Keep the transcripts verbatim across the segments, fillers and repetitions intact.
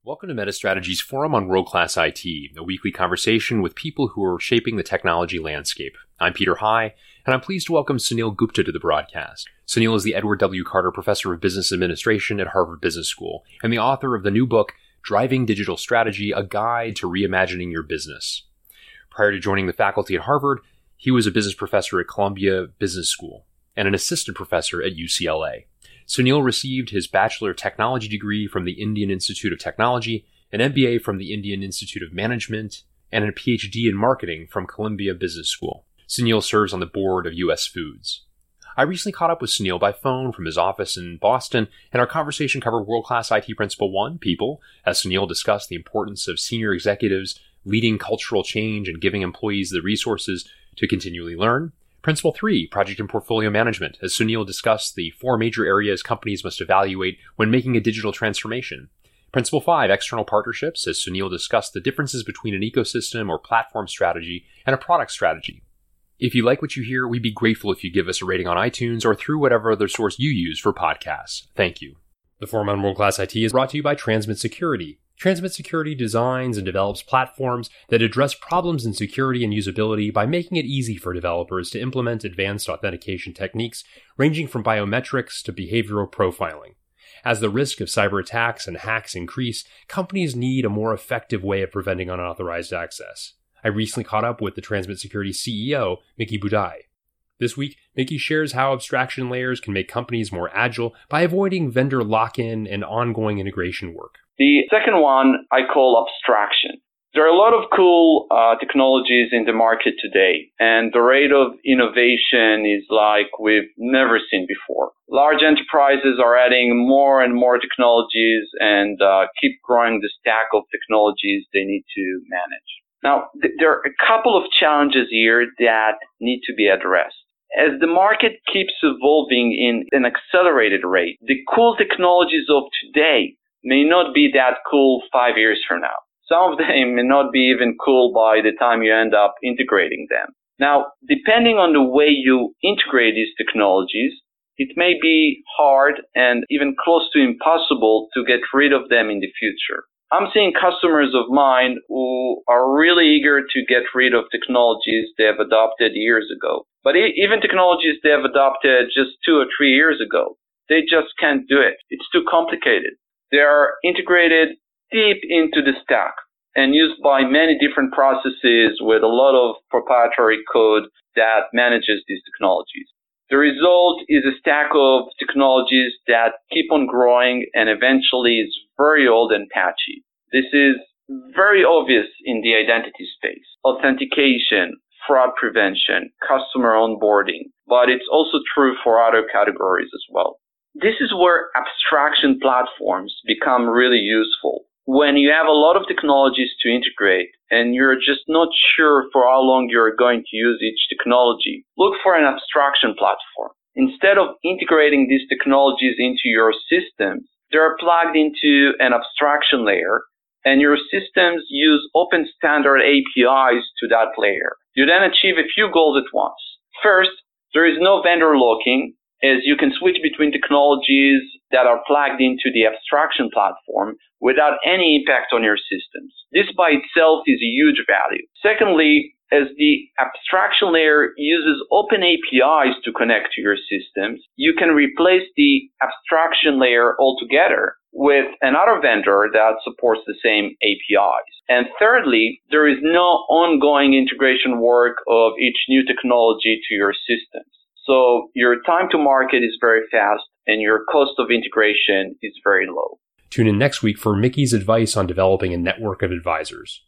Welcome to MetaStrategy's Forum on World-Class I T, a weekly conversation with people who are shaping the technology landscape. I'm Peter High, and I'm pleased to welcome Sunil Gupta to the broadcast. Sunil is the Edward W. Carter Professor of Business Administration at Harvard Business School, and the author of the new book, Driving Digital Strategy, A Guide to Reimagining Your Business. Prior to joining the faculty at Harvard, he was a business professor at Columbia Business School and an assistant professor at U C L A. Sunil received his Bachelor of Technology degree from the Indian Institute of Technology, an M B A from the Indian Institute of Management, and a P H D in Marketing from Columbia Business School. Sunil serves on the board of U S Foods. I recently caught up with Sunil by phone from his office in Boston, and our conversation covered World-Class I T Principle one, People, as Sunil discussed the importance of senior executives leading cultural change and giving employees the resources to continually learn. Principle three, Project and Portfolio Management, as Sunil discussed the four major areas companies must evaluate when making a digital transformation. Principle five, External Partnerships, as Sunil discussed the differences between an ecosystem or platform strategy and a product strategy. If you like what you hear, we'd be grateful if you give us a rating on iTunes or through whatever other source you use for podcasts. Thank you. The Forum on World Class I T is brought to you by Transmit Security. Transmit Security designs and develops platforms that address problems in security and usability by making it easy for developers to implement advanced authentication techniques ranging from biometrics to behavioral profiling. As the risk of cyber attacks and hacks increase, companies need a more effective way of preventing unauthorized access. I recently caught up with the Transmit Security C E O, Mickey Budai. This week, Mickey shares how abstraction layers can make companies more agile by avoiding vendor lock-in and ongoing integration work. The second one I call abstraction. There are a lot of cool uh, technologies in the market today, and the rate of innovation is like we've never seen before. Large enterprises are adding more and more technologies and uh, keep growing the stack of technologies they need to manage. Now, th- there are a couple of challenges here that need to be addressed. As the market keeps evolving in an accelerated rate, the cool technologies of today may not be that cool five years from now. Some of them may not be even cool by the time you end up integrating them. Now, depending on the way you integrate these technologies, it may be hard and even close to impossible to get rid of them in the future. I'm seeing customers of mine who are really eager to get rid of technologies they have adopted years ago. But even technologies they have adopted just two or three years ago, they just can't do it. It's too complicated. They are integrated deep into the stack and used by many different processes with a lot of proprietary code that manages these technologies. The result is a stack of technologies that keep on growing and eventually is very old and patchy. This is very obvious in the identity space. Authentication, fraud prevention, customer onboarding, but it's also true for other categories as well. This is where abstraction platforms become really useful. When you have a lot of technologies to integrate and you're just not sure for how long you're going to use each technology, look for an abstraction platform. Instead of integrating these technologies into your systems, they're plugged into an abstraction layer, and your systems use open standard A P Is to that layer. You then achieve a few goals at once. First, there is no vendor locking, as you can switch between technologies that are plugged into the abstraction platform without any impact on your systems. This by itself is a huge value. Secondly, as the abstraction layer uses open A P Is to connect to your systems, you can replace the abstraction layer altogether with another vendor that supports the same A P Is. And thirdly, there is no ongoing integration work of each new technology to your systems. So your time to market is very fast and your cost of integration is very low. Tune in next week for Mickey's advice on developing a network of advisors.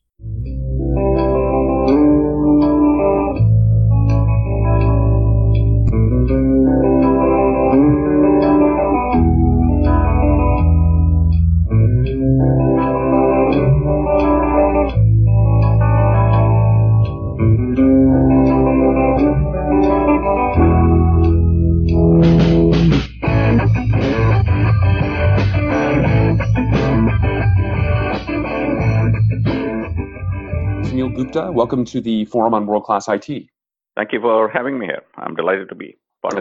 Sunil Gupta, welcome to the Forum on World-Class I T. Thank you for having me here. I'm delighted to be part it's of it. A,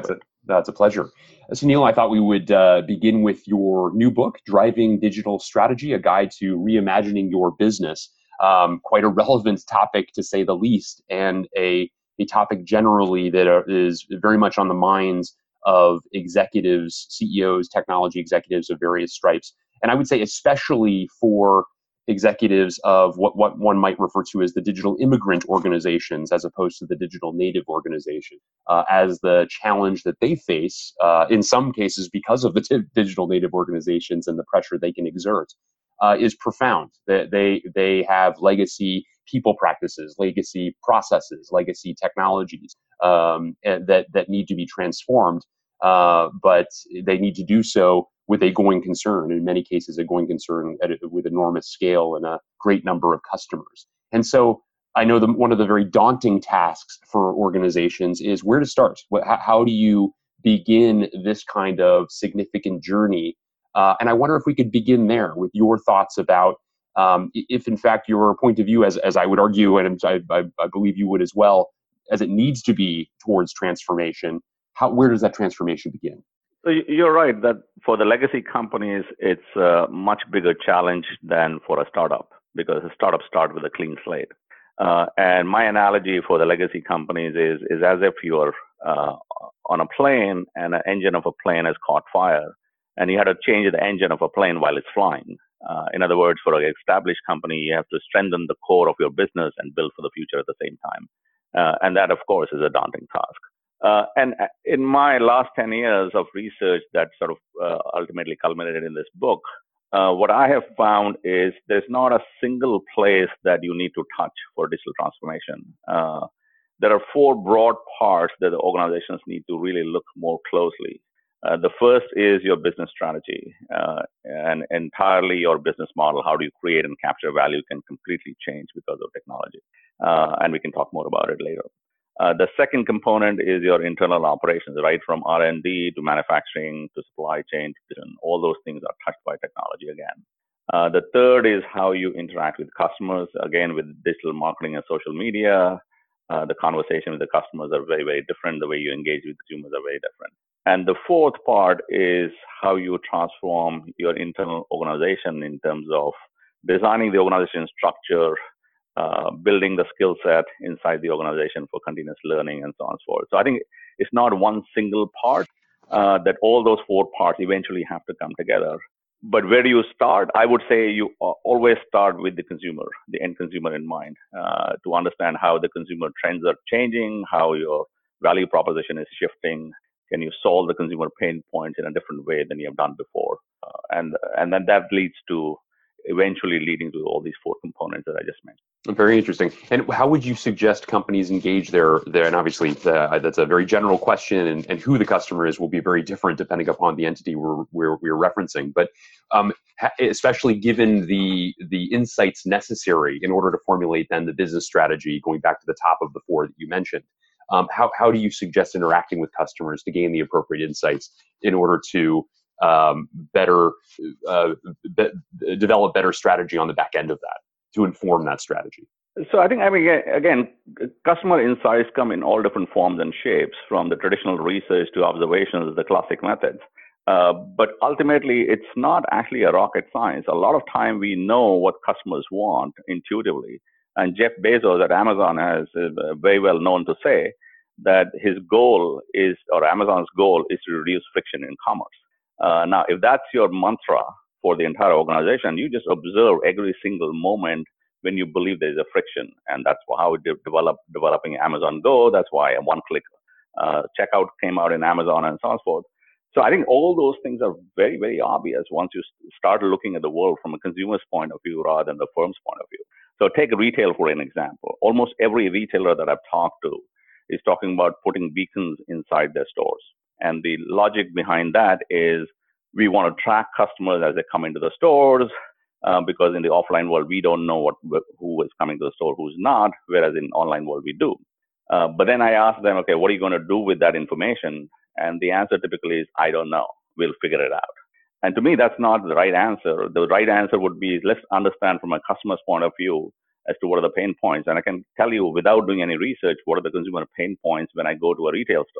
That's a pleasure. Sunil, I thought we would uh, begin with your new book, Driving Digital Strategy, a guide to reimagining your business. Um, quite a relevant topic, to say the least, and a, a topic generally that are, is very much on the minds of executives, C E Os, technology executives of various stripes. And I would say especially for executives of what, what one might refer to as the digital immigrant organizations as opposed to the digital native organization, uh, as the challenge that they face, uh, in some cases because of the t- digital native organizations and the pressure they can exert, uh, is profound. They, they, they have legacy people practices, legacy processes, legacy technologies um, that, that need to be transformed, uh, but they need to do so with a going concern, in many cases a going concern at a, with enormous scale and a great number of customers. And so I know the, one of the very daunting tasks for organizations is where to start. What, how, how do you begin this kind of significant journey? Uh, and I wonder if we could begin there with your thoughts about um, if, in fact, your point of view, as, as I would argue, and I, I, I believe you would as well, as it needs to be towards transformation, how, where does that transformation begin? So you're right that for the legacy companies, it's a much bigger challenge than for a startup, because a startup starts with a clean slate. Uh, and my analogy for the legacy companies is is as if you're uh, on a plane and an engine of a plane has caught fire, and you had to change the engine of a plane while it's flying. Uh, in other words, for an established company, you have to strengthen the core of your business and build for the future at the same time. Uh, and that, of course, is a daunting task. Uh, and in my last ten years of research that sort of uh, ultimately culminated in this book, uh, what I have found is there's not a single place that you need to touch for digital transformation. Uh, there are four broad parts that the organizations need to really look more closely. Uh, the first is your business strategy, uh, and entirely your business model. How do you create and capture value can completely change because of technology. Uh, and we can talk more about it later. Uh, the second component is your internal operations, right? From R and D to manufacturing to supply chain, all those things are touched by technology again. Uh, the third is how you interact with customers, again, with digital marketing and social media. Uh, the conversation with the customers are very, very different. The way you engage with consumers are very different. And the fourth part is how you transform your internal organization in terms of designing the organization structure, Uh, building the skill set inside the organization for continuous learning and so on and so forth. So I think it's not one single part, uh, that all those four parts eventually have to come together. But where do you start? I would say you always start with the consumer, the end consumer in mind, uh, to understand how the consumer trends are changing, how your value proposition is shifting. Can you solve the consumer pain points in a different way than you have done before? Uh, and, and then that leads to eventually leading to all these four components that I just mentioned. Very interesting. And how would you suggest companies engage their, their and obviously the, that's a very general question, and, and who the customer is will be very different depending upon the entity we're, we're, we're referencing. But um, especially given the, the insights necessary in order to formulate then the business strategy, going back to the top of the four that you mentioned, um, how, how do you suggest interacting with customers to gain the appropriate insights in order to um, better uh, be- develop better strategy on the back end of that, to inform that strategy? So I think, I mean, again, customer insights come in all different forms and shapes, from the traditional research to observations, the classic methods. Uh, but ultimately, it's not actually a rocket science. A lot of time we know what customers want intuitively. And Jeff Bezos at Amazon has uh, very well known to say that his goal is, or Amazon's goal is to reduce friction in commerce. Uh, now, if that's your mantra for the entire organization, you just observe every single moment when you believe there's a friction. And that's how we develop developing Amazon Go. That's why a one-click uh, checkout came out in Amazon and so on and so forth. So I think all those things are very, very obvious once you start looking at the world from a consumer's point of view rather than the firm's point of view. So take retail for an example. Almost every retailer that I've talked to is talking about putting beacons inside their stores. And the logic behind that is we want to track customers as they come into the stores, uh, because in the offline world, we don't know what who is coming to the store, who's not, whereas in online world, we do. Uh, but then I ask them, okay, what are you going to do with that information? And the answer typically is, I don't know. We'll figure it out. And to me, that's not the right answer. The right answer would be, let's understand from a customer's point of view as to what are the pain points. And I can tell you without doing any research, what are the consumer pain points when I go to a retail store.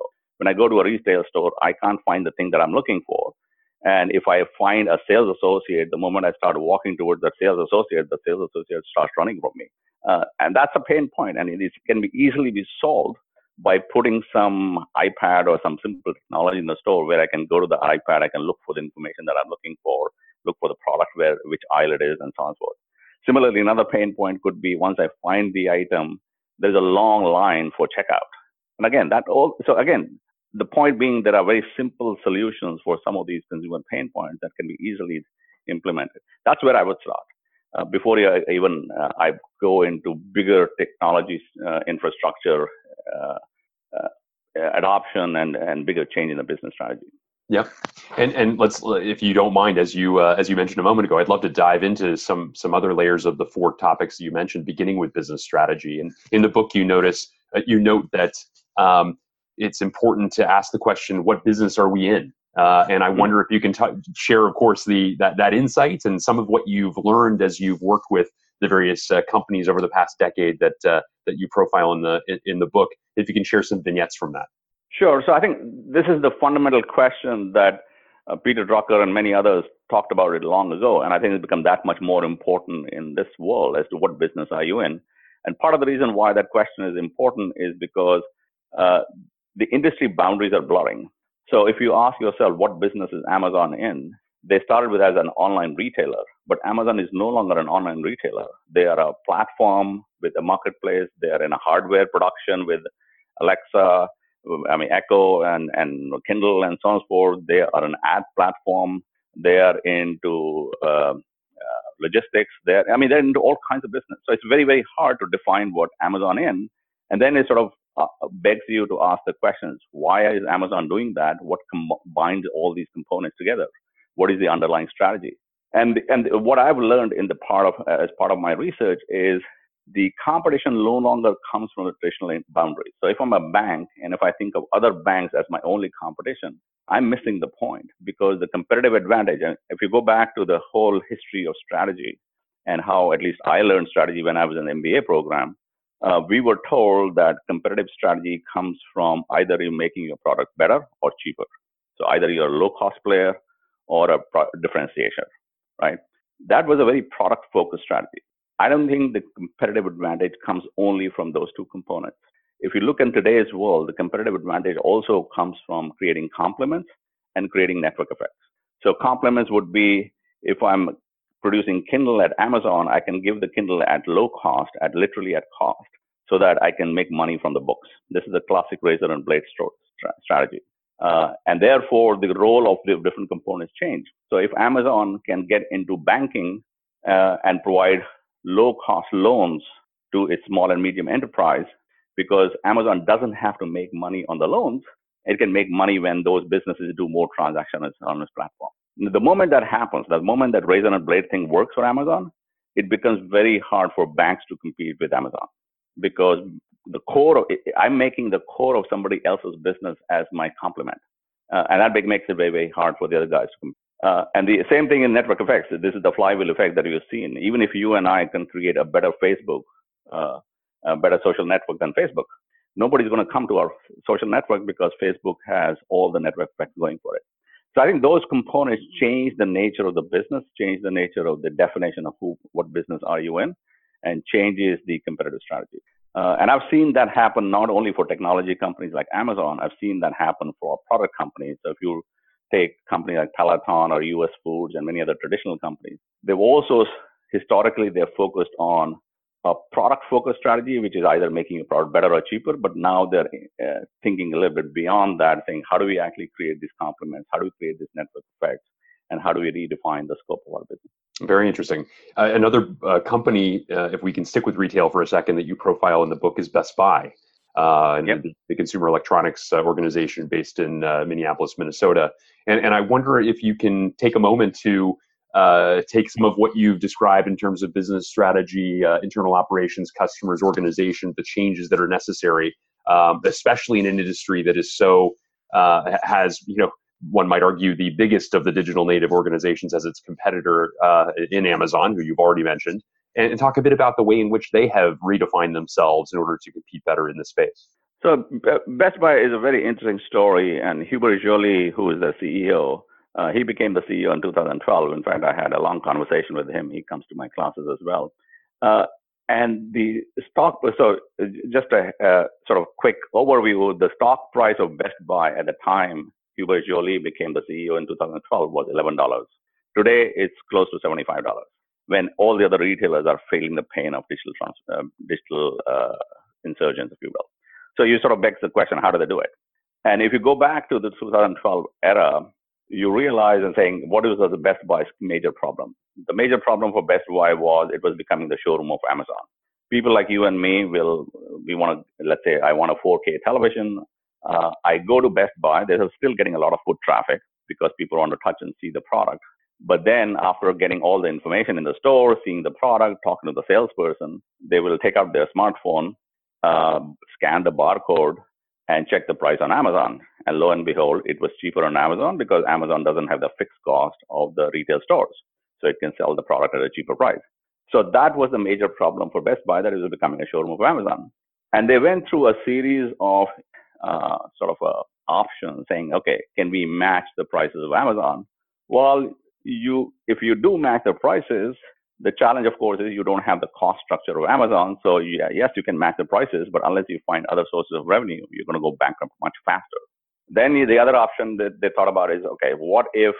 When I go to a retail store, I can't find the thing that I'm looking for. And if I find a sales associate, the moment I start walking towards the sales associate, the sales associate starts running from me. Uh, and that's a pain point, and it is, can be easily be solved by putting some iPad or some simple technology in the store where I can go to the iPad, I can look for the information that I'm looking for, look for the product where which aisle it is, and so on and so forth. Similarly, another pain point could be once I find the item, there's a long line for checkout. And again, that all so again, the point being there are very simple solutions for some of these consumer pain points that can be easily implemented. That's where I would start. Uh, before I, even uh, I go into bigger technology uh, infrastructure uh, uh, adoption and, and bigger change in the business strategy. Yeah, and and let's, if you don't mind, as you uh, as you mentioned a moment ago, I'd love to dive into some some other layers of the four topics you mentioned, beginning with business strategy. And in the book, you notice uh, you note that um, it's important to ask the question, what business are we in? Uh, and I wonder if you can t- share, of course, the that that insight and some of what you've learned as you've worked with the various uh, companies over the past decade that uh, that you profile in the in, in the book. If you can share some vignettes from that. Sure. So I think this is the fundamental question that uh, Peter Drucker and many others talked about it long ago, and I think it's become that much more important in this world as to what business are you in. And part of the reason why that question is important is because uh, the industry boundaries are blurring. So if you ask yourself, what business is Amazon in? They started with as an online retailer, but Amazon is no longer an online retailer. They are a platform with a marketplace. They are in a hardware production with Alexa, I mean, Echo and, and Kindle and so on and so forth. They are an ad platform. They are into uh, uh, logistics. They're, I mean, they're into all kinds of business. So it's very, very hard to define what Amazon is. And then it sort of uh, begs you to ask the questions, why is Amazon doing that? What combines all these components together? What is the underlying strategy? And, and what I've learned in the part of, as part of my research is the competition no longer comes from the traditional boundaries. So if I'm a bank and if I think of other banks as my only competition, I'm missing the point, because the competitive advantage, and if you go back to the whole history of strategy and how at least I learned strategy when I was in the M B A program, uh, we were told that competitive strategy comes from either you making your product better or cheaper. So either you're a low cost player or a pro- differentiation, right? That was a very product focused strategy. I don't think the competitive advantage comes only from those two components. If you look in today's world, the competitive advantage also comes from creating complements and creating network effects. So complements would be, if I'm producing Kindle at Amazon, I can give the Kindle at low cost, at literally at cost, so that I can make money from the books. This is a classic razor and blade strategy. Uh, and therefore, the role of the different components change. So if Amazon can get into banking uh, and provide low-cost loans to its small and medium enterprise, because Amazon doesn't have to make money on the loans. It can make money when those businesses do more transactions on its platform. The moment that happens, the moment that razor and blade thing works for Amazon, it becomes very hard for banks to compete with Amazon, because the core of, I'm making the core of somebody else's business as my complement. Uh, and that makes it very, very hard for the other guys to compete. Uh, and the same thing in network effects. This is the flywheel effect that you've seen. Even if you and I can create a better Facebook, uh, a better social network than Facebook, nobody's going to come to our social network because Facebook has all the network effects going for it. So I think those components change the nature of the business, change the nature of the definition of who, what business are you in, and changes the competitive strategy. Uh, and I've seen that happen not only for technology companies like Amazon, I've seen that happen for product companies. So if you take companies like Peloton or U S Foods and many other traditional companies, they've also historically they're focused on a product focused strategy, which is either making a product better or cheaper, but now they're uh, thinking a little bit beyond that, saying, how do we actually create these complements? How do we create this network effects? And how do we redefine the scope of our business? Very interesting. Uh, another uh, company, uh, if we can stick with retail for a second, that you profile in the book is Best Buy, uh, and yep. the, the consumer electronics uh, organization based in uh, Minneapolis, Minnesota. And, and I wonder if you can take a moment to uh, take some of what you've described in terms of business strategy, uh, internal operations, customers, organization, the changes that are necessary, um, especially in an industry that is so uh, has, you know, one might argue the biggest of the digital native organizations as its competitor uh, in Amazon, who you've already mentioned, and, and talk a bit about the way in which they have redefined themselves in order to compete better in this space. So Best Buy is a very interesting story, and Hubert Joly, who is the C E O, uh, he became the C E O in two thousand twelve. In fact, I had a long conversation with him. He comes to my classes as well. Uh, and the stock, so just a, a sort of quick overview, the stock price of Best Buy at the time Hubert Joly became the C E O in two thousand twelve was eleven dollars. Today, it's close to seventy-five dollars, when all the other retailers are feeling the pain of digital trans, uh, digital uh, insurgence, if you will. So you sort of begs the question, how do they do it? And if you go back to the two thousand twelve era, you realize and saying, what was the Best Buy's major problem? The major problem for Best Buy was it was becoming the showroom of Amazon. People like you and me will, we want to, let's say I want a four K television. Uh, I go to Best Buy. They're still getting a lot of foot traffic because people want to touch and see the product. But then after getting all the information in the store, seeing the product, talking to the salesperson, they will take out their smartphone, uh, scan the barcode, and check the price on Amazon. And lo and behold, it was cheaper on Amazon because Amazon doesn't have the fixed cost of the retail stores. So it can sell the product at a cheaper price. So that was the major problem for Best Buy, that it was becoming a showroom of Amazon. And they went through a series of uh, sort of uh, options saying, okay, can we match the prices of Amazon? Well, you, if you do match the prices, the challenge, of course, is you don't have the cost structure of Amazon. So yeah, yes, you can match the prices, but unless you find other sources of revenue, you're going to go bankrupt much faster. Then the other option that they thought about is, okay, what if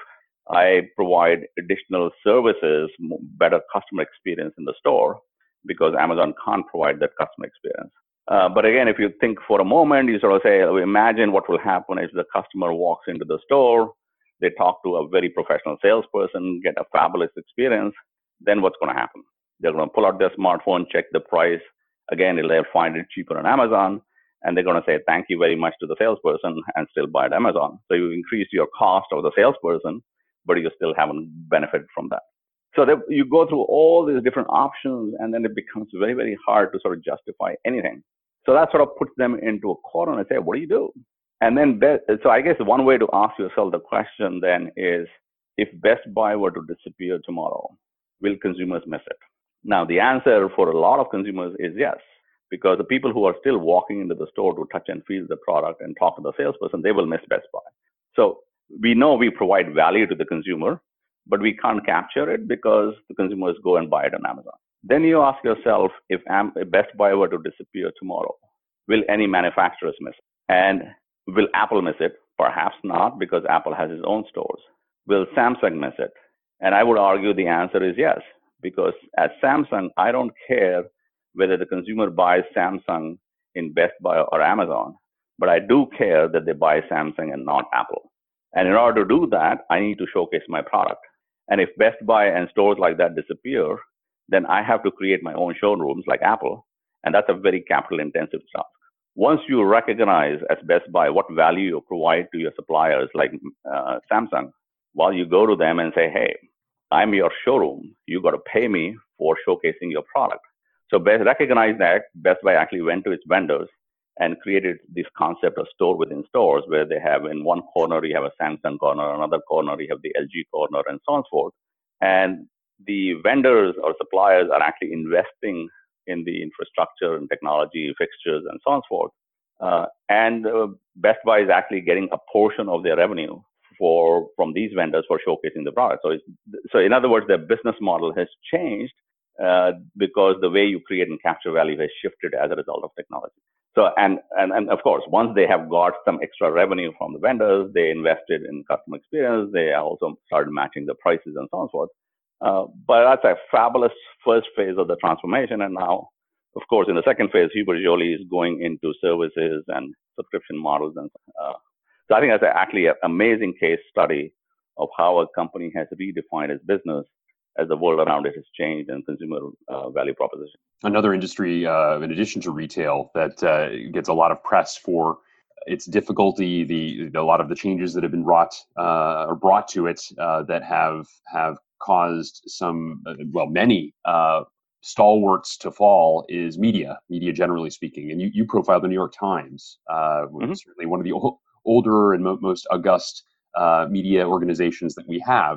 I provide additional services, better customer experience in the store, because Amazon can't provide that customer experience. Uh, but again, if you think for a moment, you sort of say, imagine what will happen if the customer walks into the store, they talk to a very professional salesperson, get a fabulous experience, then what's going to happen? They're going to pull out their smartphone, check the price. Again, they'll find it cheaper on Amazon, and they're going to say, thank you very much to the salesperson, and still buy at Amazon. So you increase your cost of the salesperson, but you still haven't benefited from that. So that you go through all these different options, and then it becomes very, very hard to sort of justify anything. So that sort of puts them into a corner and say, what do you do? And then, so I guess one way to ask yourself the question then is, if Best Buy were to disappear tomorrow, will consumers miss it? Now, the answer for a lot of consumers is yes, because the people who are still walking into the store to touch and feel the product and talk to the salesperson, they will miss Best Buy. So we know we provide value to the consumer, but we can't capture it because the consumers go and buy it on Amazon. Then you ask yourself, if Best Buy were to disappear tomorrow, will any manufacturers miss it? And will Apple miss it? Perhaps not, because Apple has its own stores. Will Samsung miss it? And I would argue the answer is yes, because as Samsung, I don't care whether the consumer buys Samsung in Best Buy or Amazon, but I do care that they buy Samsung and not Apple. And in order to do that, I need to showcase my product. And if Best Buy and stores like that disappear, then I have to create my own showrooms like Apple. And that's a very capital intensive task. Once you recognize as Best Buy what value you provide to your suppliers like uh, Samsung, well, you go to them and say, hey, I'm your showroom. You got to pay me for showcasing your product. So Best recognize that Best Buy actually went to its vendors and created this concept of store within stores, where they have in one corner, you have a Samsung corner, another corner, you have the L G corner, and so on and so forth. And the vendors or suppliers are actually investing in the infrastructure and technology, fixtures, and so on and so forth. Uh, and uh, Best Buy is actually getting a portion of their revenue for from these vendors for showcasing the product. So, it's, so in other words, their business model has changed uh, because the way you create and capture value has shifted as a result of technology. So, and, and, and of course, once they have got some extra revenue from the vendors, they invested in customer experience. They also started matching the prices and so on and so forth. Uh, but that's a fabulous first phase of the transformation. And now, of course, in the second phase, Hubert Joly is going into services and subscription models. And uh, so I think that's actually an amazing case study of how a company has redefined its business as the world around it has changed and consumer uh, value proposition. Another industry, uh, in addition to retail, that uh, gets a lot of press for its difficulty, the, the a lot of the changes that have been wrought uh, or brought to it uh, that have have caused some, uh, well, many uh, stalwarts to fall, is media, media generally speaking. And you, you profiled the New York Times, uh, which mm-hmm. is certainly one of the o- older and mo- most august uh, media organizations that we have.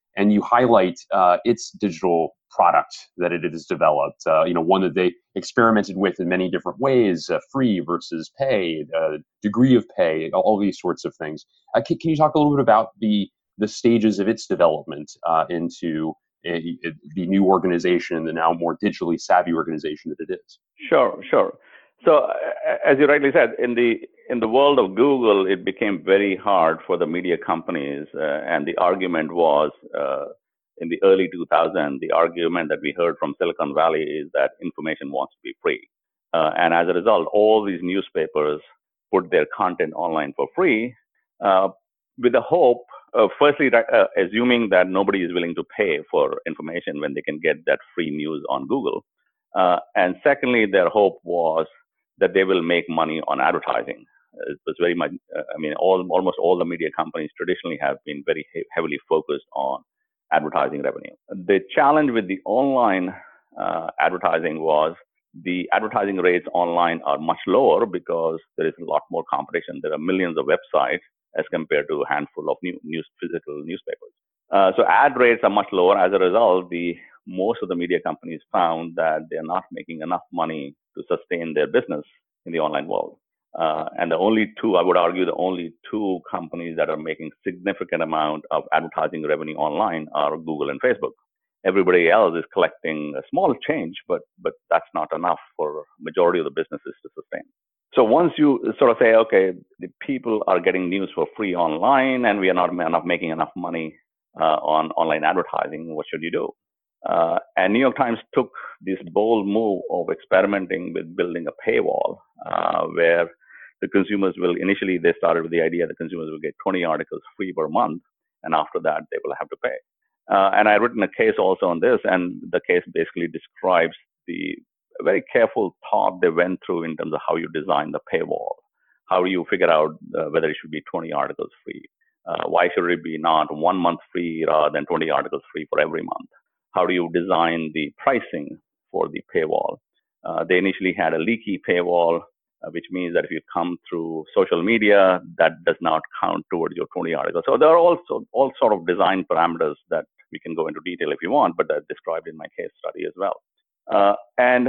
and you highlight uh, its digital product that it has developed. Uh, you know, one that they experimented with in many different ways: uh, free versus pay, uh, degree of pay, all these sorts of things. Uh, can, can you talk a little bit about the the stages of its development uh, into uh, the new organization, the now more digitally savvy organization that it is? Sure, sure. So, uh, as you rightly said, in the in the world of Google, it became very hard for the media companies, uh, and the argument was uh, in the early two thousands, the argument that we heard from Silicon Valley is that information wants to be free, uh, and as a result, all these newspapers put their content online for free, uh, with the hope of firstly uh, assuming that nobody is willing to pay for information when they can get that free news on Google, uh, and secondly, their hope was that they will make money on advertising. It was very much, uh, I mean, all, almost all the media companies traditionally have been very he- heavily focused on advertising revenue. The challenge with the online uh, advertising was the advertising rates online are much lower because there is a lot more competition. There are millions of websites as compared to a handful of new, news, physical newspapers. Uh, so ad rates are much lower. As a result, the most of the media companies found that they're not making enough money to sustain their business in the online world. Uh, and the only two, I would argue, the only two companies that are making significant amount of advertising revenue online are Google and Facebook. Everybody else is collecting a small change, but but that's not enough for majority of the businesses to sustain. So once you sort of say, okay, the people are getting news for free online, and we are not, not making enough money uh, on online advertising, what should you do? Uh, and New York Times took this bold move of experimenting with building a paywall, uh, where the consumers will, initially they started with the idea that consumers will get twenty articles free per month, and after that they will have to pay. Uh, and I've written a case also on this, and the case basically describes the very careful thought they went through in terms of how you design the paywall. How do you figure out uh, whether it should be twenty articles free? Uh, why should it be not one month free rather than twenty articles free for every month? How do you design the pricing for the paywall? Uh, they initially had a leaky paywall, uh, which means that if you come through social media, that does not count towards your twenty articles. So there are also all sort of design parameters that we can go into detail if you want, but that's described in my case study as well. Uh, and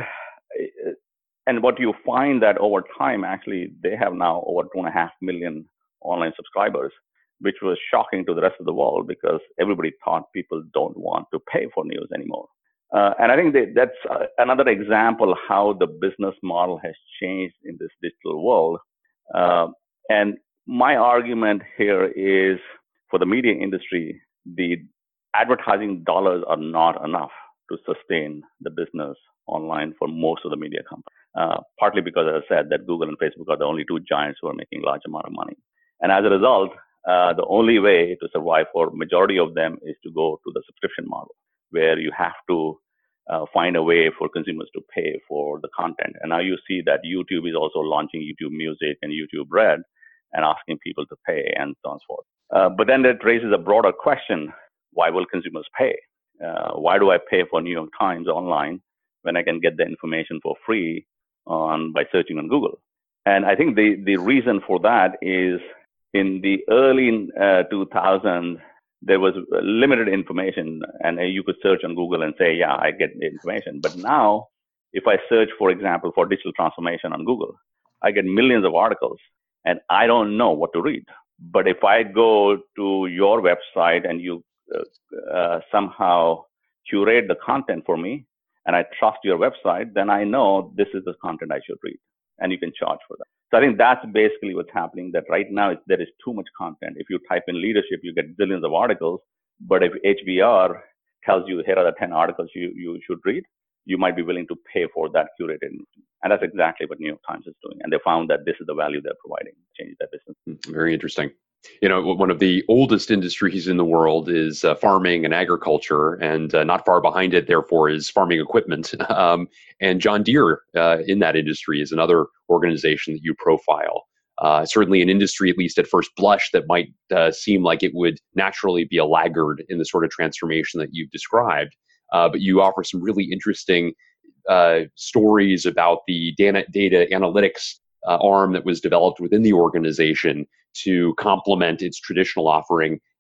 and what you find that over time, actually, they have now over two and a half million online subscribers, which was shocking to the rest of the world because everybody thought people don't want to pay for news anymore. Uh, and I think that that's uh, another example how the business model has changed in this digital world. Uh, and my argument here is for the media industry, the advertising dollars are not enough to sustain the business online for most of the media companies. Uh, partly because, as I said, that Google and Facebook are the only two giants who are making large amount of money. And as a result, Uh, the only way to survive for majority of them is to go to the subscription model, where you have to uh, find a way for consumers to pay for the content. And now you see that YouTube is also launching YouTube Music and YouTube Red and asking people to pay and so on and so forth. Uh, but then that raises a broader question: why will consumers pay? Uh, why do I pay for New York Times online when I can get the information for free on by searching on Google? And I think the the reason for that is, in the early uh, two thousands, there was limited information, and uh, you could search on Google and say, yeah, I get the information. But now, if I search, for example, for digital transformation on Google, I get millions of articles, and I don't know what to read. But if I go to your website and you uh, uh, somehow curate the content for me, and I trust your website, then I know this is the content I should read, and you can charge for that. So I think that's basically what's happening, that right now it's, there is too much content. If you type in leadership, you get zillions of articles. But if H B R tells you, here are the ten articles you, you should read, you might be willing to pay for that curated. And that's exactly what New York Times is doing. And they found that this is the value they're providing, change their business. Very interesting. You know, one of the oldest industries in the world is uh, farming and agriculture, and uh, not far behind it, therefore, is farming equipment. Um, and John Deere uh, in that industry is another organization that you profile. Uh, certainly an industry, at least at first blush, that might uh, seem like it would naturally be a laggard in the sort of transformation that you've described. Uh, but you offer some really interesting uh, stories about the data, data analytics uh, arm that was developed within the organization to complement its traditional offering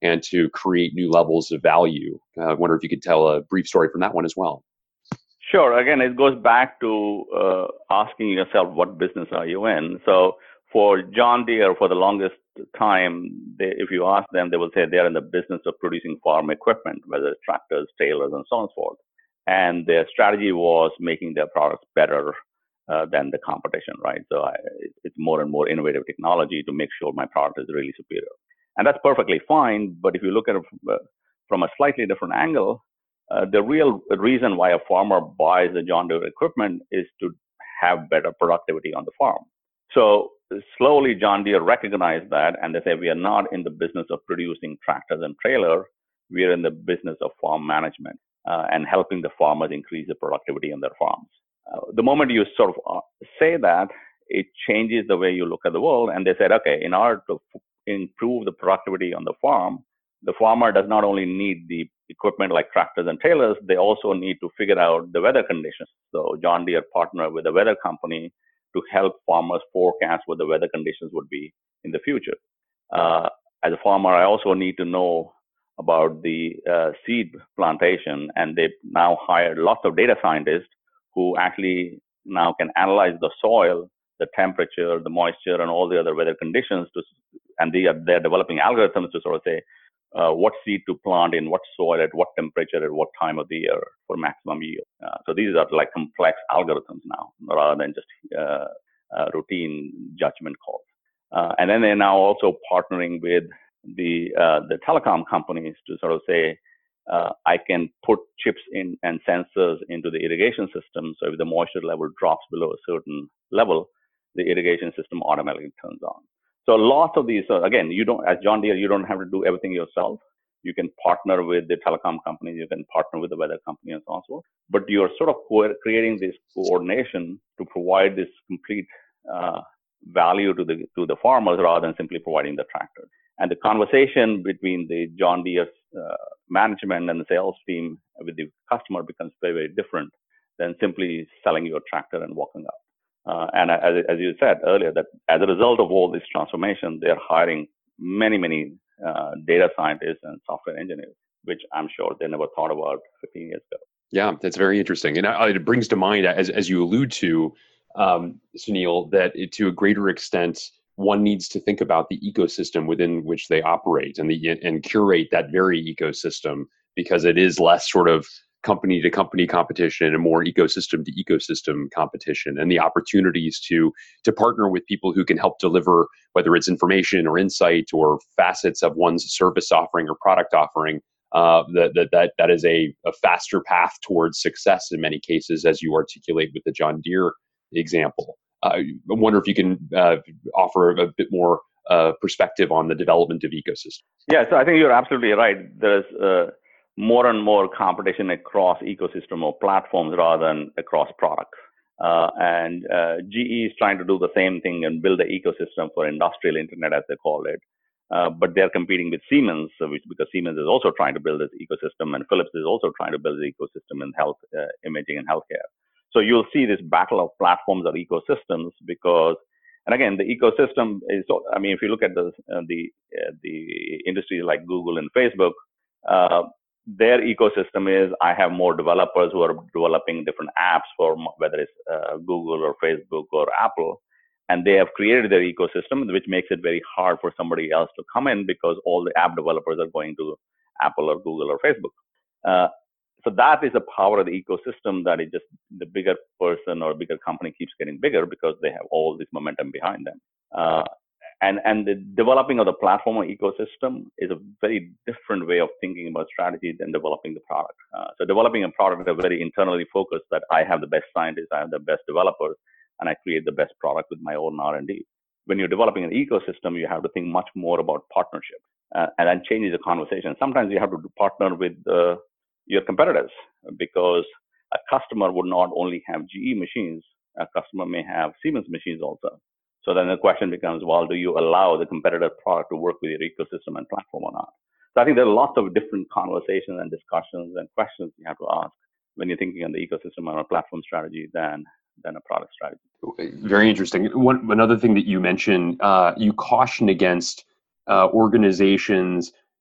and to create new levels of value. Uh, I wonder if you could tell a brief story from that one as well. Sure. Again, it goes back to uh, asking yourself, what business are you in? So for John Deere, for the longest time, they, if you ask them, they will say they're in the business of producing farm equipment, whether it's tractors, trailers, and so on and so forth. And their strategy was making their products better uh, than the competition, right? So I, it's more and more innovative technology to make sure my product is really superior. And that's perfectly fine. But if you look at it from, uh, from a slightly different angle, Uh, the real reason why a farmer buys the John Deere equipment is to have better productivity on the farm. So slowly John Deere recognized that, and they say, we are not in the business of producing tractors and trailers. We are in the business of farm management uh, and helping the farmers increase the productivity on their farms. Uh, the moment you sort of say that, it changes the way you look at the world. And they said, okay, in order to f- improve the productivity on the farm, the farmer does not only need the equipment like tractors and trailers, they also need to figure out the weather conditions. So John Deere partnered with a weather company to help farmers forecast what the weather conditions would be in the future. Uh, as a farmer, I also need to know about the uh, seed plantation, and they've now hired lots of data scientists who actually now can analyze the soil, the temperature, the moisture, and all the other weather conditions, to, and they are, they're developing algorithms to sort of say, Uh, what seed to plant in what soil at what temperature at what time of the year for maximum yield. Uh, so these are like complex algorithms now, rather than just uh, uh, routine judgment calls. Uh, and then they're now also partnering with the uh, the telecom companies to sort of say, uh, I can put chips in and sensors into the irrigation system. So if the moisture level drops below a certain level, the irrigation system automatically turns on. So lots of these, uh, again, you don't, as John Deere, you don't have to do everything yourself. You can partner with the telecom companies, you can partner with the weather company and so on and so forth. But you're sort of co- creating this coordination to provide this complete uh, value to the to the farmers rather than simply providing the tractor. And the conversation between the John Deere uh, management and the sales team with the customer becomes very, very different than simply selling your tractor and walking out. Uh, and as, as you said earlier, that as a result of all this transformation, they're hiring many, many uh, data scientists and software engineers, which I'm sure they never thought about fifteen years ago. Yeah, that's very interesting. And uh, it brings to mind, as, as you allude to, um, Sunil, that it, to a greater extent, one needs to think about the ecosystem within which they operate and, the, and curate that very ecosystem, because it is less sort of company to company competition and more ecosystem to ecosystem competition, and the opportunities to to partner with people who can help deliver, whether it's information or insight or facets of one's service offering or product offering, uh, that, that that that is a, a faster path towards success in many cases, as you articulate with the John Deere example. Uh, I wonder if you can uh, offer a bit more uh, perspective on the development of ecosystems. Yeah, so I think you're absolutely right. There's uh, more and more competition across ecosystem or platforms rather than across products. Uh, and uh, G E is trying to do the same thing and build an ecosystem for industrial internet, as they call it. Uh, but they're competing with Siemens, so which, because Siemens is also trying to build this ecosystem, and Philips is also trying to build the ecosystem in health, uh, imaging and healthcare. So you'll see this battle of platforms or ecosystems because, and again, the ecosystem is, I mean, if you look at the, uh, the, uh, the industries like Google and Facebook, uh, their ecosystem is I have more developers who are developing different apps for whether it's uh, Google or Facebook or Apple, and they have created their ecosystem, which makes it very hard for somebody else to come in because all the app developers are going to Apple or Google or Facebook. Uh, so that is the power of the ecosystem, that is just the bigger person or bigger company keeps getting bigger because they have all this momentum behind them. Uh, And, and the developing of the platform or ecosystem is a very different way of thinking about strategy than developing the product. Uh, so developing a product is very internally focused, that I have the best scientists, I have the best developers, and I create the best product with my own R and D. When you're developing an ecosystem, you have to think much more about partnership, uh, and that changes the conversation. Sometimes you have to partner with uh, your competitors, because a customer would not only have G E machines, a customer may have Siemens machines also. So then the question becomes, well, do you allow the competitor product to work with your ecosystem and platform or not? So I think there are lots of different conversations and discussions and questions you have to ask when you're thinking on the ecosystem or a platform strategy than than a product strategy. Very interesting. One another thing that you mentioned, uh, you caution against uh, organizations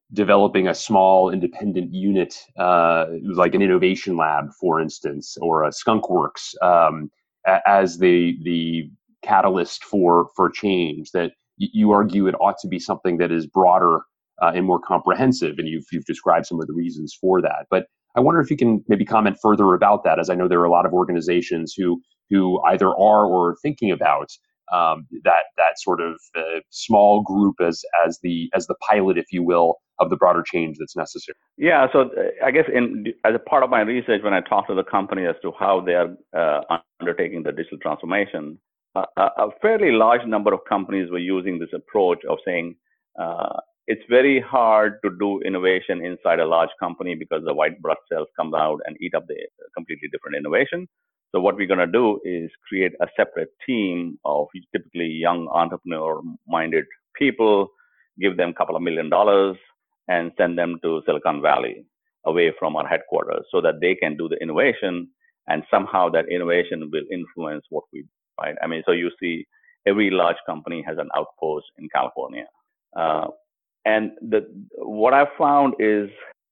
developing a small independent unit, uh, like an innovation lab, for instance, or a skunkworks, um, as the the catalyst for for change. That you argue it ought to be something that is broader uh, and more comprehensive, and you've you've described some of the reasons for that. But I wonder if you can maybe comment further about that, as I know there are a lot of organizations who who either are or are thinking about um, that that sort of uh, small group as as the as the pilot, if you will, of the broader change that's necessary. Yeah, so uh, I guess in as a part of my research, when I talk to the company as to how they are uh, undertaking the digital transformation, uh, a, a fairly large number of companies were using this approach of saying uh, it's very hard to do innovation inside a large company because the white blood cells come out and eat up the completely different innovation. So what we're going to do is create a separate team of typically young entrepreneur-minded people, give them a couple of million dollars, and send them to Silicon Valley away from our headquarters so that they can do the innovation, and somehow that innovation will influence what we do, right? I mean, so you see every large company has an outpost in California. Uh, and the what I found is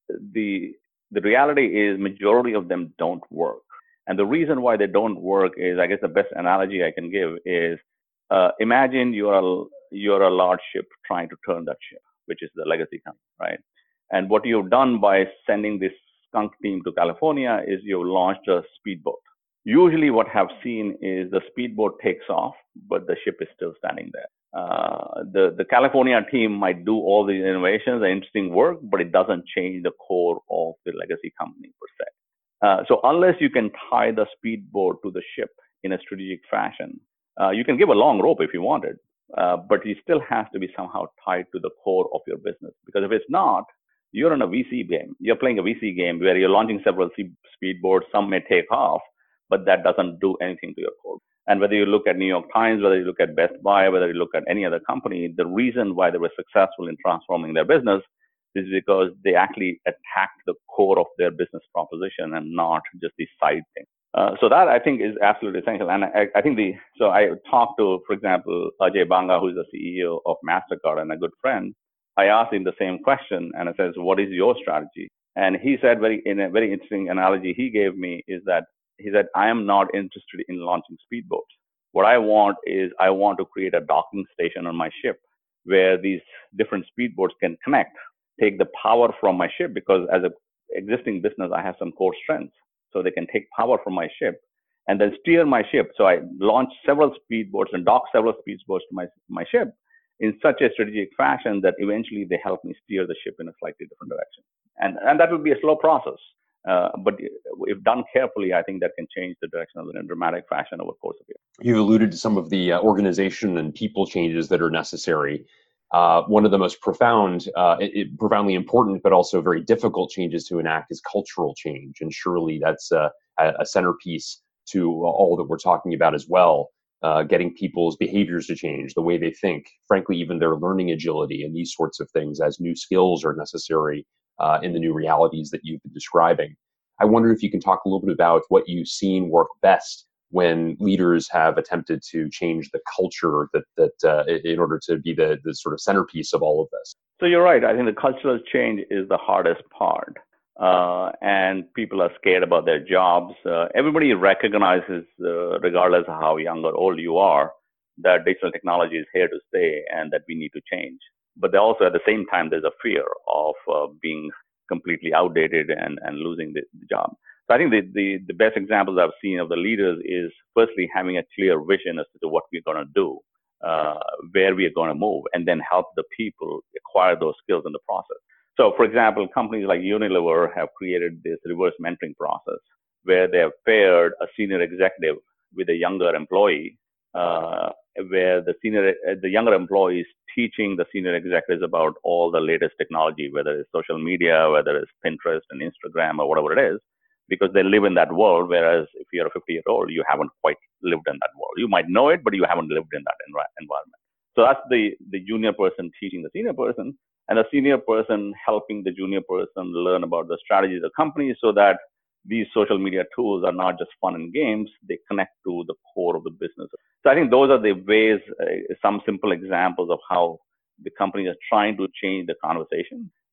the the reality is majority of them don't work. And the reason why they don't work is, I guess the best analogy I can give is, uh, imagine you're a, you're a large ship trying to turn that ship, which is the legacy company, right? And what you've done by sending this skunk team to California is you've launched a speedboat. Usually what I've seen is the speedboat takes off, but the ship is still standing there. Uh, the, the California team might do all these innovations and interesting work, but it doesn't change the core of the legacy company per se. Uh, so unless you can tie the speedboat to the ship in a strategic fashion, uh, you can give a long rope if you wanted, uh, but it still has to be somehow tied to the core of your business. Because if it's not, you're in a V C game. You're playing a V C game where you're launching several speedboats. Some may take off, but that doesn't do anything to your core. And whether you look at New York Times, whether you look at Best Buy, whether you look at any other company, the reason why they were successful in transforming their business is because they actually attacked the core of their business proposition and not just the side thing. Uh, so that I think is absolutely essential. And I, I think the, so I talked to, for example, Ajay Banga, who's the C E O of MasterCard and a good friend. I asked him the same question and I says, what is your strategy? And he said, very, in a very interesting analogy he gave me is that he said, I am not interested in launching speedboats. What I want is I want to create a docking station on my ship where these different speedboats can connect, take the power from my ship, because as an existing business, I have some core strengths. So they can take power from my ship and then steer my ship. So I launched several speedboats and docked several speedboats to my, my ship in such a strategic fashion that eventually they help me steer the ship in a slightly different direction. And, and that will be a slow process. Uh, but if done carefully, I think that can change the direction of it in a dramatic fashion over the course of years. You've alluded to some of the uh, organization and people changes that are necessary. Uh, one of the most profound, uh, it, it, profoundly important, but also very difficult changes to enact is cultural change. And surely that's uh, a centerpiece to all that we're talking about as well. Uh, getting people's behaviors to change, the way they think, frankly, even their learning agility and these sorts of things as new skills are necessary uh, in the new realities that you've been describing. I wonder if you can talk a little bit about what you've seen work best when leaders have attempted to change the culture that that uh, in order to be the, the sort of centerpiece of all of this. So you're right. I think the cultural change is the hardest part. Uh, and people are scared about their jobs. Uh, everybody recognizes, uh, regardless of how young or old you are, that digital technology is here to stay and that we need to change. But also at the same time, there's a fear of uh, being completely outdated and, and losing the, the job. So I think the, the, the best examples I've seen of the leaders is firstly having a clear vision as to what we're going to do, uh, where we are going to move, and then help the people acquire those skills in the process. So, for example, companies like Unilever have created this reverse mentoring process where they have paired a senior executive with a younger employee, uh, where the senior, the younger employee is teaching the senior executives about all the latest technology, whether it's social media, whether it's Pinterest and Instagram or whatever it is, because they live in that world. Whereas if you're a fifty-year-old, you haven't quite lived in that world. You might know it, but you haven't lived in that env- environment. So that's the, the junior person teaching the senior person, and the senior person helping the junior person learn about the strategy of the company so that these social media tools are not just fun and games, they connect to the core of the business. So I think those are the ways, uh, some simple examples of how the companies are trying to change the conversation.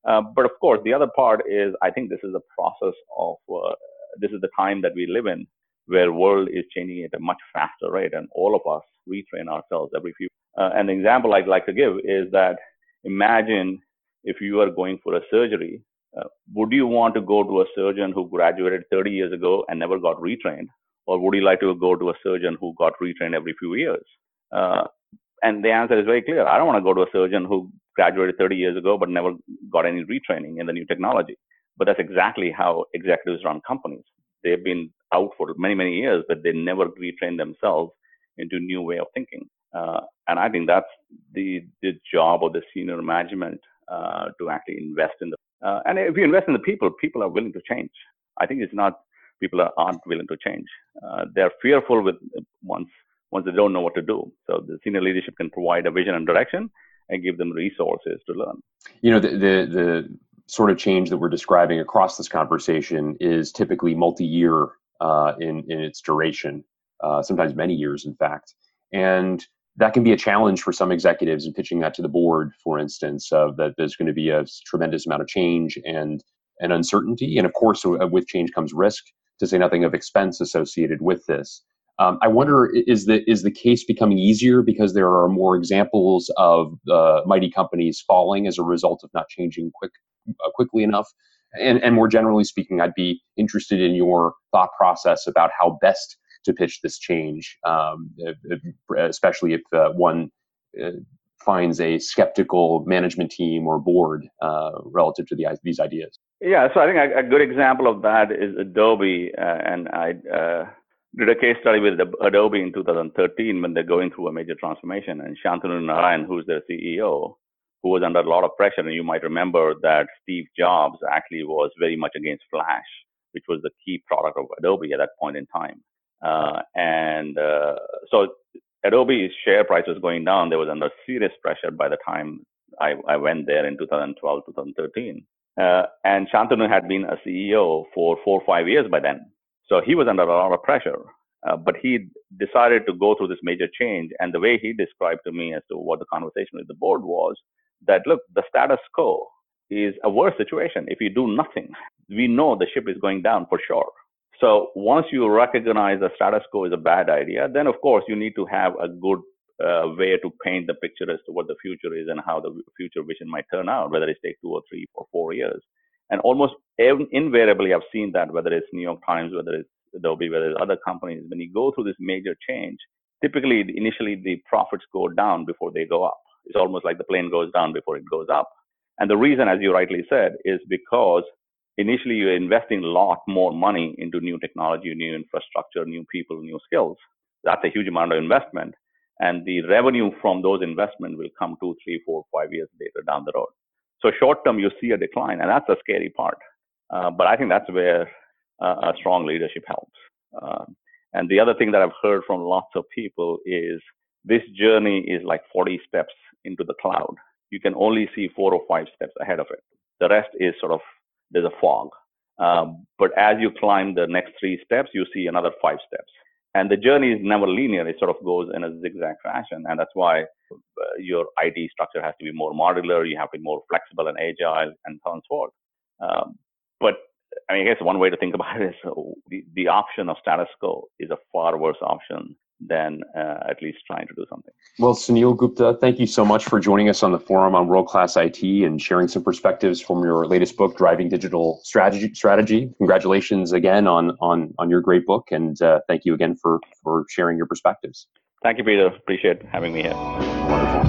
Uh, but of course, the other part is I think this is a process of, uh, this is the time that we live in where world is changing at a much faster rate and all of us retrain ourselves every few. Uh, an example I'd like to give is that imagine if you are going for a surgery, uh, would you want to go to a surgeon who graduated thirty years ago and never got retrained? Or would you like to go to a surgeon who got retrained every few years? Uh, and the answer is very clear. I don't want to go to a surgeon who graduated thirty years ago but never got any retraining in the new technology. But that's exactly how executives run companies. They've been out for many, many years, but they never retrain themselves into a new way of thinking. Uh, and I think that's the, the job of the senior management uh, to actually invest in the, uh, and if you invest in the people, people are willing to change. I think it's not people are, aren't willing to change. Uh, they're fearful with once, once they don't know what to do. So the senior leadership can provide a vision and direction and give them resources to learn. You know, the, the, the sort of change that we're describing across this conversation is typically multi-year uh, in, in its duration, uh, sometimes many years, in fact. And that can be a challenge for some executives in pitching that to the board, for instance, uh, that there's going to be a tremendous amount of change and, and uncertainty. And of course, with change comes risk, to say nothing of expense associated with this. Um, I wonder, is the is the case becoming easier because there are more examples of uh, mighty companies falling as a result of not changing quick uh, quickly enough? And, and more generally speaking, I'd be interested in your thought process about how best to pitch this change, um, especially if uh, one uh, finds a skeptical management team or board uh, relative to the, these ideas. Yeah, so I think a, a good example of that is Adobe, uh, and I uh, did a case study with Adobe in two thousand thirteen when they're going through a major transformation, and Shantanu Narayan, who's their C E O, who was under a lot of pressure, and you might remember that Steve Jobs actually was very much against Flash, which was the key product of Adobe at that point in time. Uh, and uh, so Adobe's share price was going down. They was under serious pressure by the time I, I went there in two thousand twelve, two thousand thirteen. Uh, and Shantanu had been a C E O for four or five years by then. So he was under a lot of pressure. Uh, but he decided to go through this major change. And the way he described to me as to what the conversation with the board was that, look, the status quo is a worse situation. If you do nothing, we know the ship is going down for sure. So once you recognize the status quo is a bad idea, then of course you need to have a good uh, way to paint the picture as to what the future is and how the future vision might turn out, whether it takes two or three or four years. And almost invariably, I've seen that, whether it's New York Times, whether it's Adobe, whether it's other companies, when you go through this major change, typically initially the profits go down before they go up. It's almost like the plane goes down before it goes up. And the reason, as you rightly said, is because initially you're investing a lot more money into new technology, new infrastructure, new people, new skills. That's a huge amount of investment. And the revenue from those investments will come two, three, four, five years later down the road. So short term, you see a decline, and that's the scary part. Uh, but I think that's where uh, a strong leadership helps. Uh, and the other thing that I've heard from lots of people is this journey is like forty steps into the cloud. You can only see four or five steps ahead of it. The rest is sort of, there's a fog. Um, but as you climb the next three steps, you see another five steps. And the journey is never linear. It sort of goes in a zigzag fashion. And that's why uh, your I T structure has to be more modular. You have to be more flexible and agile and so on and so forth. Um, but I mean, I guess one way to think about it is uh, the, the option of status quo is a far worse option than uh, at least trying to do something. Well, Sunil Gupta, thank you so much for joining us on the Forum on World-Class I T and sharing some perspectives from your latest book, Driving Digital Strategy. Strategy. Congratulations again on on on your great book, and uh, thank you again for, for sharing your perspectives. Thank you, Peter. Appreciate having me here. Wonderful.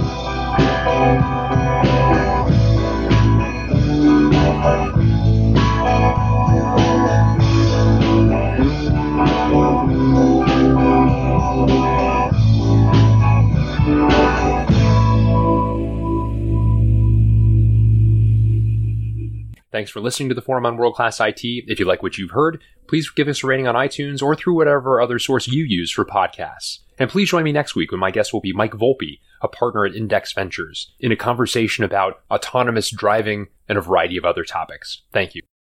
Thanks for listening to the Forum on World-Class I T. If you like what you've heard, please give us a rating on iTunes or through whatever other source you use for podcasts. And please join me next week when my guest will be Mike Volpe, a partner at Index Ventures, in a conversation about autonomous driving and a variety of other topics. Thank you.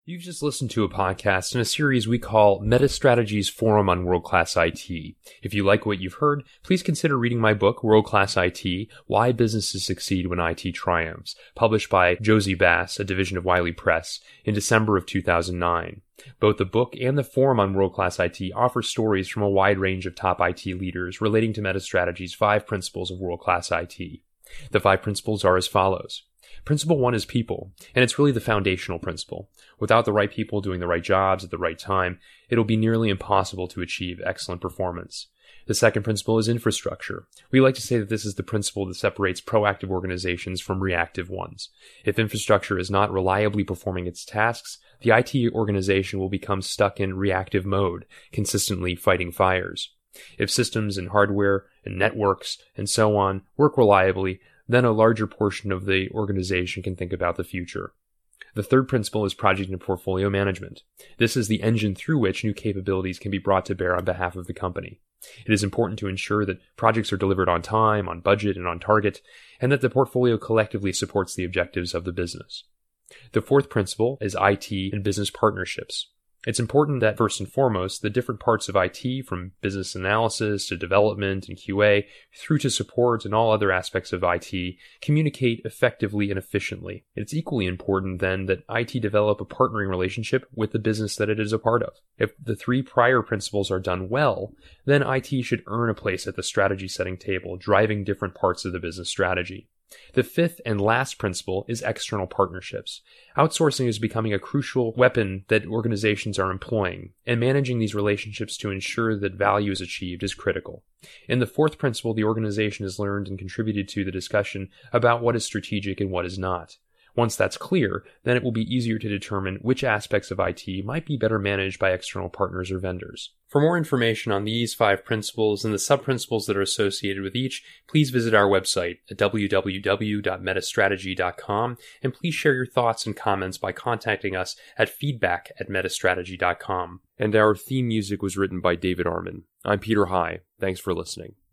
You've just listened to a podcast in a series we call MetaStrategy's Forum on World-Class I T. If you like what you've heard, please consider reading my book, World-Class I T, Why Businesses Succeed When I T Triumphs, published by Josie Bass, a division of Wiley Press, in December of two thousand nine. Both the book and the Forum on World-Class I T offer stories from a wide range of top I T leaders relating to MetaStrategy's five principles of world-class I T. The five principles are as follows. Principle one is people, and it's really the foundational principle. Without the right people doing the right jobs at the right time, it'll be nearly impossible to achieve excellent performance. The second principle is infrastructure. We like to say that this is the principle that separates proactive organizations from reactive ones. If infrastructure is not reliably performing its tasks, the I T organization will become stuck in reactive mode, consistently fighting fires. If systems and hardware and networks and so on work reliably, then a larger portion of the organization can think about the future. The third principle is project and portfolio management. This is the engine through which new capabilities can be brought to bear on behalf of the company. It is important to ensure that projects are delivered on time, on budget, and on target, and that the portfolio collectively supports the objectives of the business. The fourth principle is I T and business partnerships. It's important that, first and foremost, the different parts of I T, from business analysis to development and Q A, through to support and all other aspects of I T, communicate effectively and efficiently. It's equally important, then, that I T develop a partnering relationship with the business that it is a part of. If the three prior principles are done well, then I T should earn a place at the strategy-setting table, driving different parts of the business strategy. The fifth and last principle is external partnerships. Outsourcing is becoming a crucial weapon that organizations are employing, and managing these relationships to ensure that value is achieved is critical. In the fourth principle, the organization has learned and contributed to the discussion about what is strategic and what is not. Once that's clear, then it will be easier to determine which aspects of I T might be better managed by external partners or vendors. For more information on these five principles and the sub-principles that are associated with each, please visit our website at w w w dot metastrategy dot com, and please share your thoughts and comments by contacting us at feedback at metastrategy dot com. And our theme music was written by David Arman. I'm Peter High. Thanks for listening.